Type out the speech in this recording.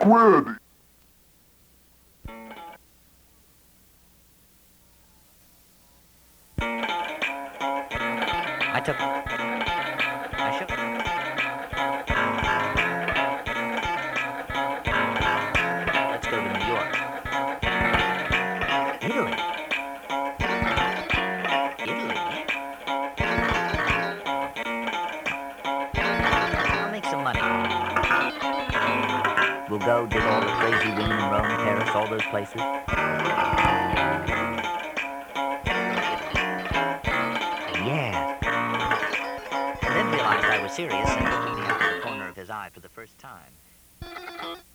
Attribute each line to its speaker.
Speaker 1: ready.
Speaker 2: Let's go to New York. Italy. I'll make some money. We'll go dig all the crazy women in Rome, Paris, all those places. Yeah. And then realized I was serious and looked me up in the corner of his eye for the first time.